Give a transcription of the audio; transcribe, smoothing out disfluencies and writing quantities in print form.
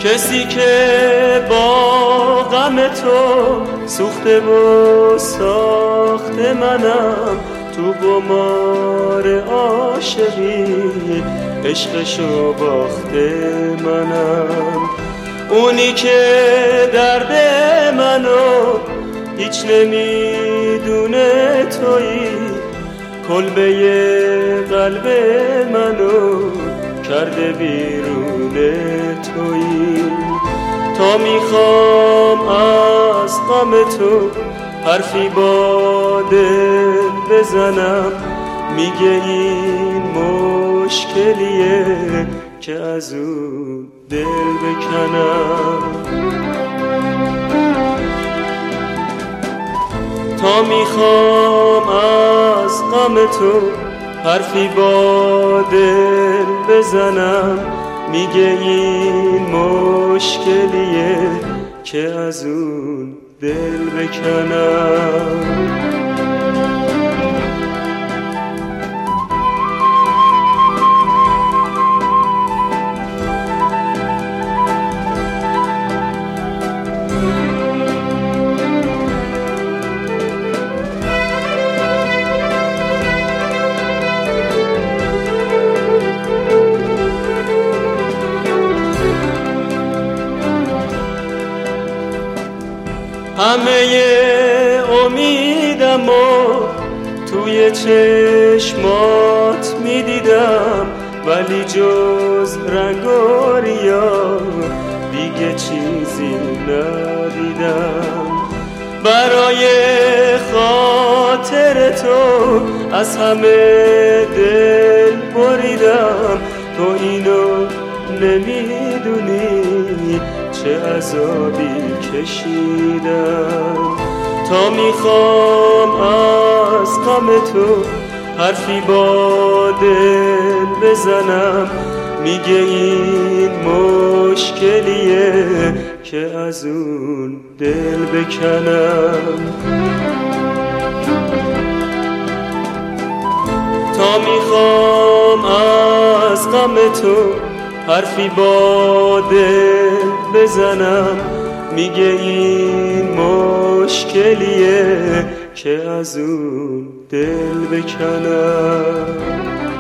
کسی که با غم تو سوخته و ساخته منم، تو قمار عاشقی عشقشو باخته منم. اونی که درد منو هیچ نمیدونه تویی، کلبه قلب منو کرده بیرون تویی. تا میخوام از غم تو حرفی با دل بزنم، میگه این مشکلیه که از اون دل بکنم. تا میخوام از غم تو حرفی با دل بزنم، میگه این مشکلیه که از اون دل بکنم. همه امیدمو توی چشمات میدیدم، ولی جز رنگ و ریا دیگه چیزی ندیدم. برای خاطر تو از همه دل بریدم، تو اینو نمیدونی چه عذابی کشیدم. تا میخوام از غم تو حرفی با دل بزنم، میگه این مشکلیه که از اون دل بکنم. تا میخوام از غم تو حرفی با دل بزنم، میگه این مشکلیه که از اون دل بکنم.